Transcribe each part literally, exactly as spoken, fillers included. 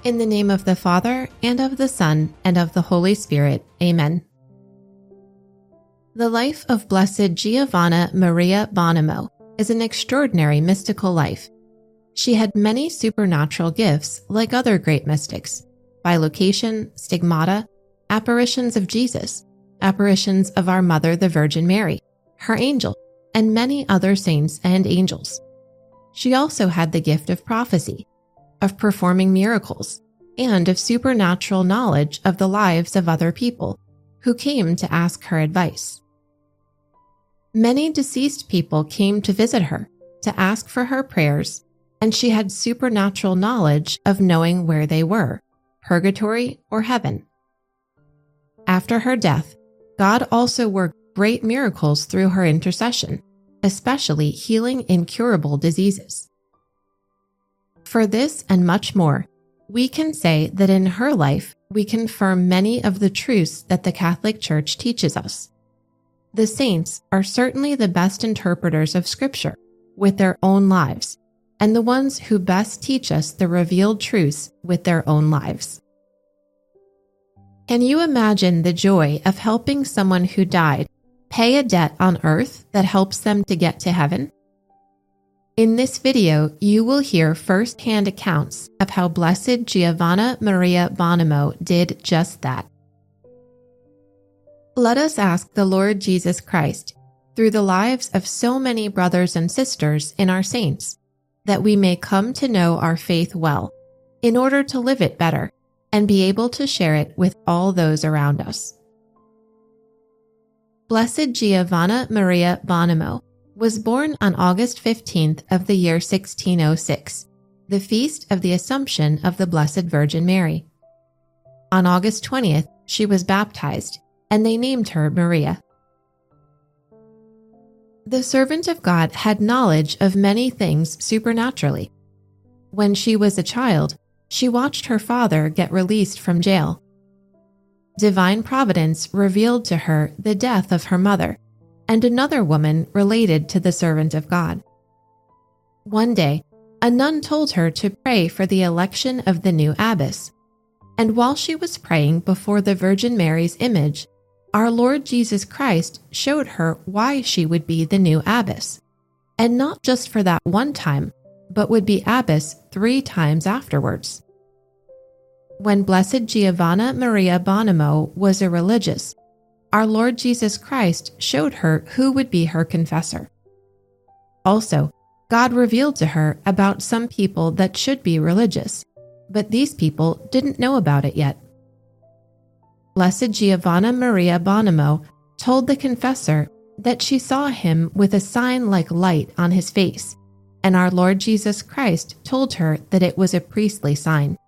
In the name of the Father, and of the Son, and of the Holy Spirit. Amen. The life of Blessed Giovanna Maria Bonomo is an extraordinary mystical life. She had many supernatural gifts like other great mystics: bilocation, stigmata, apparitions of Jesus, apparitions of our Mother the Virgin Mary, her angel, and many other saints and angels. She also had the gift of prophecy, of performing miracles, and of supernatural knowledge of the lives of other people who came to ask her advice. Many deceased people came to visit her to ask for her prayers, and she had supernatural knowledge of knowing where they were, purgatory or heaven. After her death, God also worked great miracles through her intercession, especially healing incurable diseases. For this and much more, we can say that in her life we confirm many of the truths that the Catholic Church teaches us. The saints are certainly the best interpreters of Scripture with their own lives, and the ones who best teach us the revealed truths with their own lives. Can you imagine the joy of helping someone who died pay a debt on earth that helps them to get to heaven? In this video, you will hear first-hand accounts of how Blessed Giovanna Maria Bonomo did just that. Let us ask the Lord Jesus Christ, through the lives of so many brothers and sisters in our saints, that we may come to know our faith well, in order to live it better, and be able to share it with all those around us. Blessed Giovanna Maria Bonomo was born on August fifteenth of the year sixteen oh six, the feast of the Assumption of the Blessed Virgin Mary. On August twentieth, she was baptized, and they named her Maria. The servant of God had knowledge of many things supernaturally. When she was a child, she watched her father get released from jail. Divine Providence revealed to her the death of her mother and another woman related to the servant of God. One day, a nun told her to pray for the election of the new abbess, and while she was praying before the Virgin Mary's image, our Lord Jesus Christ showed her why she would be the new abbess, and not just for that one time, but would be abbess three times afterwards. When Blessed Giovanna Maria Bonomo was a religious, our Lord Jesus Christ showed her who would be her confessor. Also, God revealed to her about some people that should be religious, but these people didn't know about it yet. Blessed Giovanna Maria Bonomo told the confessor that she saw him with a sign like light on his face, and our Lord Jesus Christ told her that it was a priestly sign.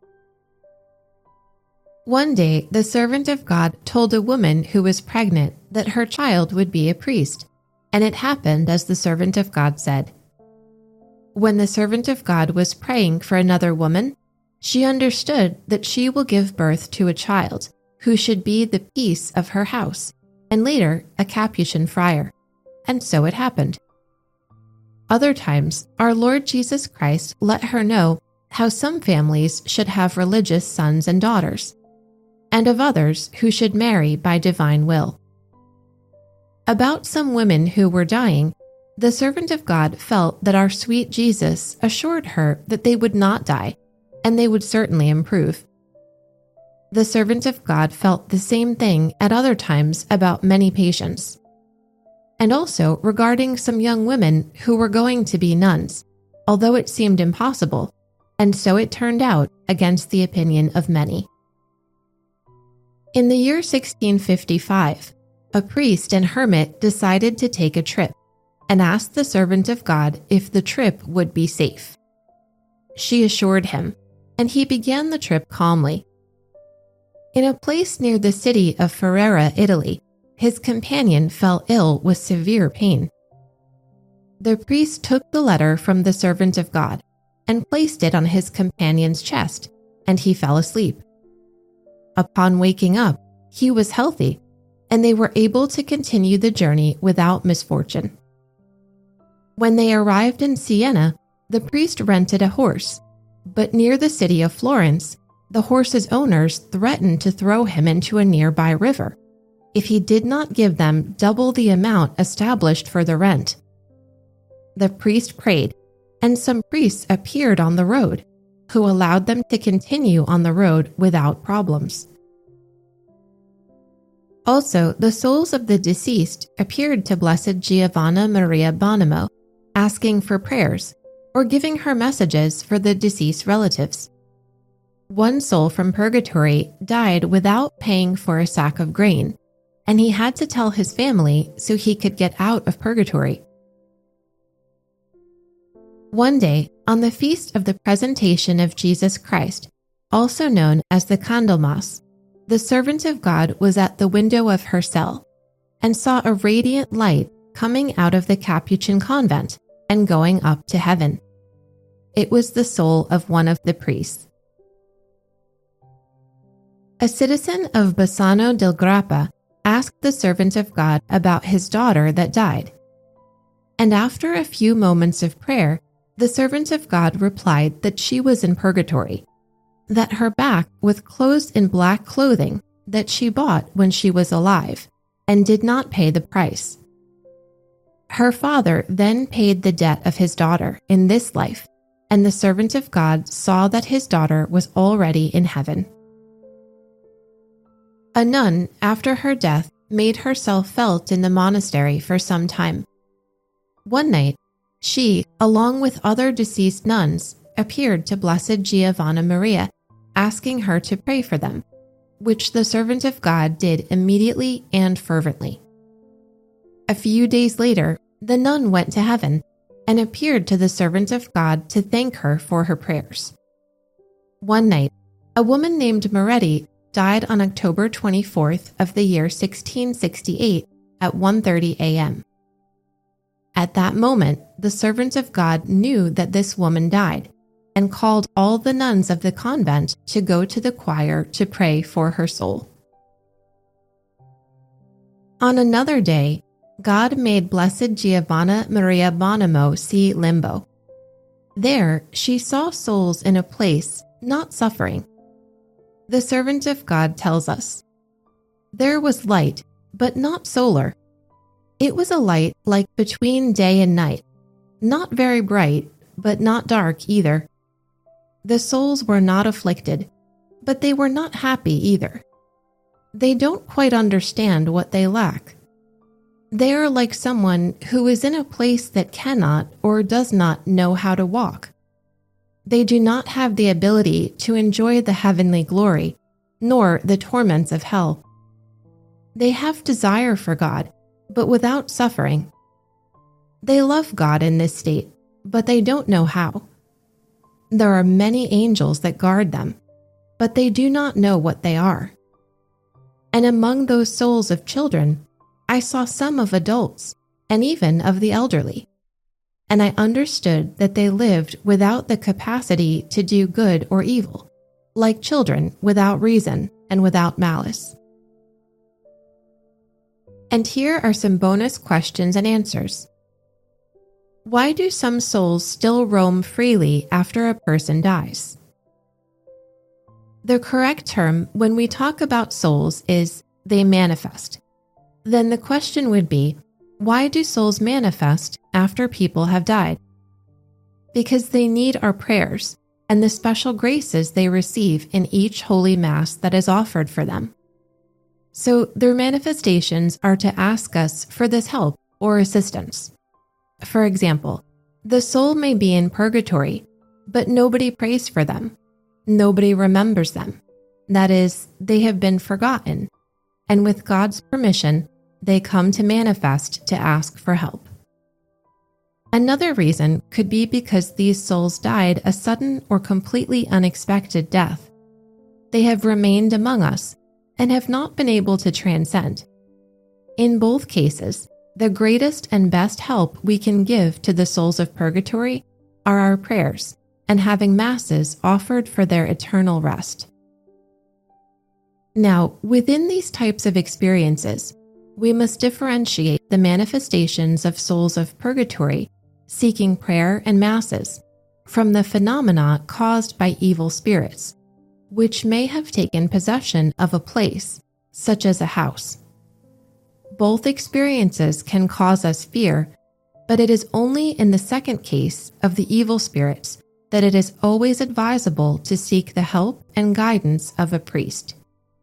One day, the servant of God told a woman who was pregnant that her child would be a priest, and it happened as the servant of God said. When the servant of God was praying for another woman, she understood that she will give birth to a child who should be the peace of her house, and later a Capuchin friar, and so it happened. Other times, our Lord Jesus Christ let her know how some families should have religious sons and daughters, and of others who should marry by divine will. About some women who were dying, the servant of God felt that our sweet Jesus assured her that they would not die, and they would certainly improve. The servant of God felt the same thing at other times about many patients, and also regarding some young women who were going to be nuns, although it seemed impossible, and so it turned out against the opinion of many. In the year sixteen fifty-five, a priest and hermit decided to take a trip and asked the servant of God if the trip would be safe. She assured him, and he began the trip calmly. In a place near the city of Ferrara, Italy, his companion fell ill with severe pain. The priest took the letter from the servant of God and placed it on his companion's chest, and he fell asleep. Upon waking up, he was healthy, and they were able to continue the journey without misfortune. When they arrived in Siena, the priest rented a horse, But near the city of Florence, the horse's owners threatened to throw him into a nearby river if he did not give them double the amount established for the rent. The priest prayed, and some priests appeared on the road, who allowed them to continue on the road without problems. Also, the souls of the deceased appeared to Blessed Giovanna Maria Bonomo, asking for prayers or giving her messages for the deceased relatives. One soul from purgatory died without paying for a sack of grain, and he had to tell his family so he could get out of purgatory. One day, on the feast of the presentation of Jesus Christ, also known as the Candlemas, the servant of God was at the window of her cell and saw a radiant light coming out of the Capuchin convent and going up to heaven. It was the soul of one of the priests. A citizen of Bassano del Grappa asked the servant of God about his daughter that died. And after a few moments of prayer, the servant of God replied that she was in purgatory, that her back was clothed in black clothing that she bought when she was alive and did not pay the price. Her father then paid the debt of his daughter in this life, and the servant of God saw that his daughter was already in heaven. A nun, after her death, made herself felt in the monastery for some time. One night, she, along with other deceased nuns, appeared to Blessed Giovanna Maria, asking her to pray for them, which the servant of God did immediately and fervently. A few days later, the nun went to heaven and appeared to the servant of God to thank her for her prayers. One night, a woman named Moretti died on October twenty-fourth of the year sixteen sixty-eight at one thirty a.m. At that moment, the servant of God knew that this woman died and called all the nuns of the convent to go to the choir to pray for her soul. On another day, God made Blessed Giovanna Maria Bonomo see limbo. There, she saw souls in a place not suffering. The servant of God tells us, "There was light, but not solar. It was a light like between day and night, not very bright, but not dark either. The souls were not afflicted, but they were not happy either. They don't quite understand what they lack. They are like someone who is in a place that cannot or does not know how to walk. They do not have the ability to enjoy the heavenly glory, nor the torments of hell. They have desire for God, but without suffering. They love God in this state, but they don't know how. There are many angels that guard them, but they do not know what they are. And among those souls of children, I saw some of adults, and even of the elderly. And I understood that they lived without the capacity to do good or evil, like children without reason and without malice." And here are some bonus questions and answers. Why do some souls still roam freely after a person dies? The correct term when we talk about souls is they manifest. Then the question would be, why do souls manifest after people have died? Because they need our prayers and the special graces they receive in each holy mass that is offered for them. So their manifestations are to ask us for this help or assistance. For example, the soul may be in purgatory, but nobody prays for them. Nobody remembers them. That is, they have been forgotten. And with God's permission, they come to manifest to ask for help. Another reason could be because these souls died a sudden or completely unexpected death. They have remained among us and have not been able to transcend. In both cases, the greatest and best help we can give to the souls of purgatory are our prayers and having masses offered for their eternal rest. Now, within these types of experiences, we must differentiate the manifestations of souls of purgatory seeking prayer and masses from the phenomena caused by evil spirits, which may have taken possession of a place, such as a house. Both experiences can cause us fear, but it is only in the second case of the evil spirits that it is always advisable to seek the help and guidance of a priest.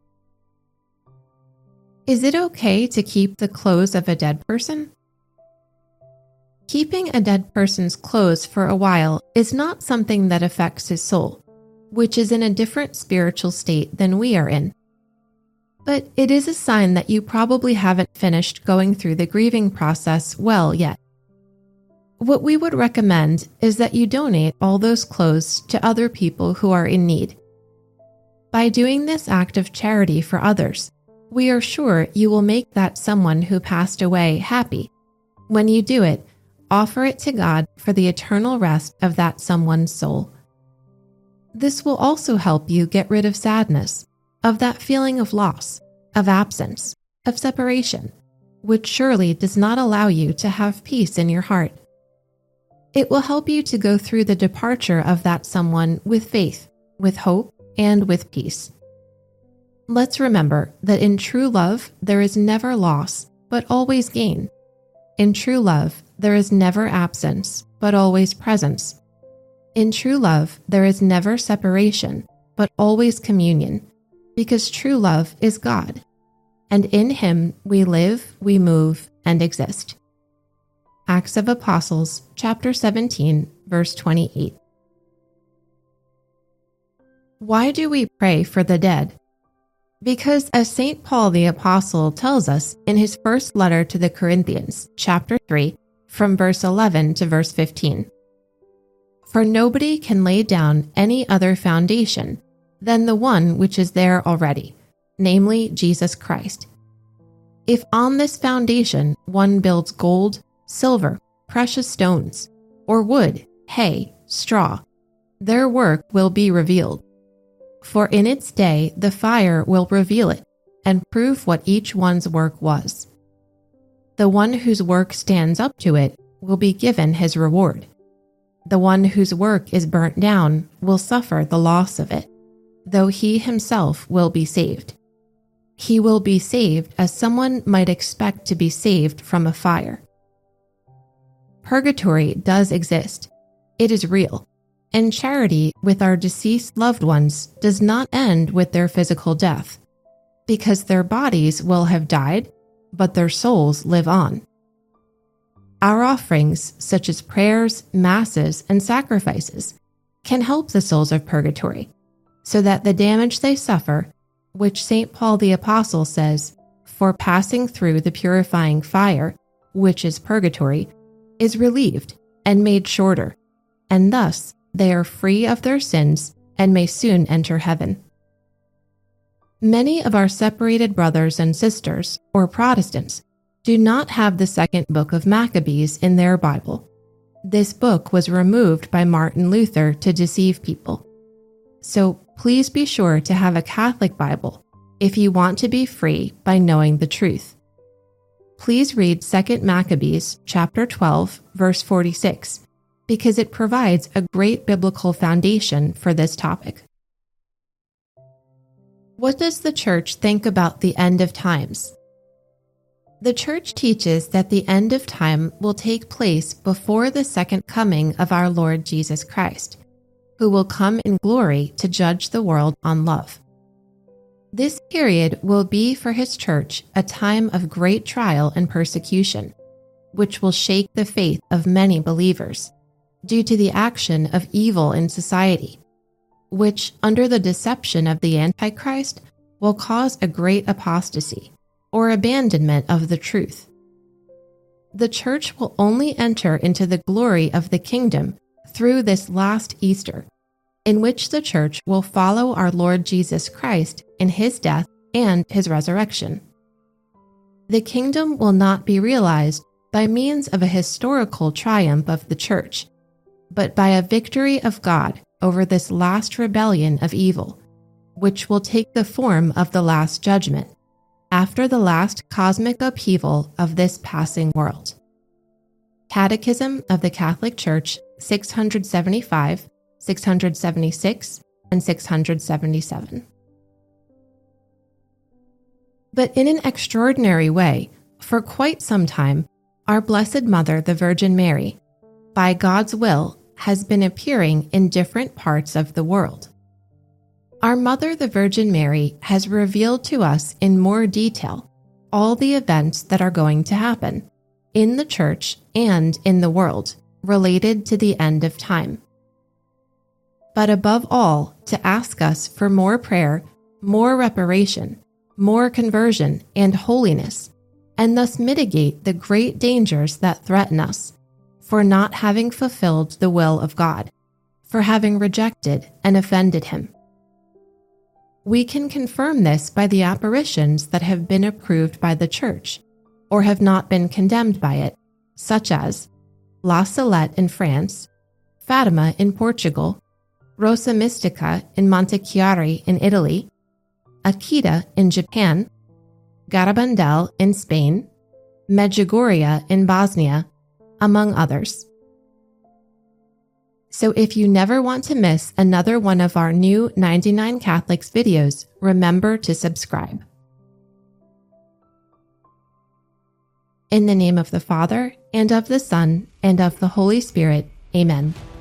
Is it okay to keep the clothes of a dead person? Keeping a dead person's clothes for a while is not something that affects his soul, which is in a different spiritual state than we are in. But it is a sign that you probably haven't finished going through the grieving process well yet. What we would recommend is that you donate all those clothes to other people who are in need. By doing this act of charity for others, we are sure you will make that someone who passed away happy. When you do it, offer it to God for the eternal rest of that someone's soul. This will also help you get rid of sadness, of that feeling of loss, of absence, of separation, which surely does not allow you to have peace in your heart. It will help you to go through the departure of that someone with faith, with hope, and with peace. Let's remember that in true love, there is never loss, but always gain. In true love, there is never absence, but always presence. In true love, there is never separation, but always communion, because true love is God, and in Him we live, we move, and exist. Acts of Apostles, chapter seventeen, verse twenty-eight. Why do we pray for the dead? Because as Saint Paul the Apostle tells us in his first letter to the Corinthians, chapter three, from verse eleven to verse fifteen. For nobody can lay down any other foundation than the one which is there already, namely Jesus Christ. If on this foundation one builds gold, silver, precious stones, or wood, hay, straw, their work will be revealed. For in its day the fire will reveal it, and prove what each one's work was. The one whose work stands up to it will be given his reward. The one whose work is burnt down will suffer the loss of it, though he himself will be saved. He will be saved as someone might expect to be saved from a fire. Purgatory does exist. It is real. And charity with our deceased loved ones does not end with their physical death, because their bodies will have died, but their souls live on. Our offerings, such as prayers, masses, and sacrifices, can help the souls of purgatory, so that the damage they suffer, which Saint Paul the Apostle says, for passing through the purifying fire, which is purgatory, is relieved and made shorter, and thus they are free of their sins and may soon enter heaven. Many of our separated brothers and sisters, or Protestants, do not have the second book of Maccabees in their Bible. This book was removed by Martin Luther to deceive people. So please be sure to have a Catholic Bible if you want to be free by knowing the truth. Please read Second Maccabees chapter twelve, verse forty-six, because it provides a great biblical foundation for this topic. What does the Church think about the end of times? The Church teaches that the end of time will take place before the second coming of our Lord Jesus Christ, who will come in glory to judge the world on love. This period will be for His Church a time of great trial and persecution, which will shake the faith of many believers, due to the action of evil in society, which, under the deception of the Antichrist, will cause a great apostasy, or abandonment of the truth. The Church will only enter into the glory of the kingdom through this last Easter, in which the Church will follow our Lord Jesus Christ in His death and His resurrection. The kingdom will not be realized by means of a historical triumph of the Church, but by a victory of God over this last rebellion of evil, which will take the form of the last judgment, after the last cosmic upheaval of this passing world. Catechism of the Catholic Church, six seventy-five, six seventy-six, and six seventy-seven. But in an extraordinary way, for quite some time, our Blessed Mother, the Virgin Mary, by God's will, has been appearing in different parts of the world. Our Mother, the Virgin Mary, has revealed to us in more detail all the events that are going to happen in the Church and in the world related to the end of time. But above all, to ask us for more prayer, more reparation, more conversion and holiness, and thus mitigate the great dangers that threaten us for not having fulfilled the will of God, for having rejected and offended Him. We can confirm this by the apparitions that have been approved by the Church, or have not been condemned by it, such as La Salette in France, Fatima in Portugal, Rosa Mystica in Montechiari in Italy, Akita in Japan, Garabandal in Spain, Medjugorje in Bosnia, among others. So if you never want to miss another one of our new ninety-nine Catholics videos, remember to subscribe. In the name of the Father, and of the Son, and of the Holy Spirit, Amen.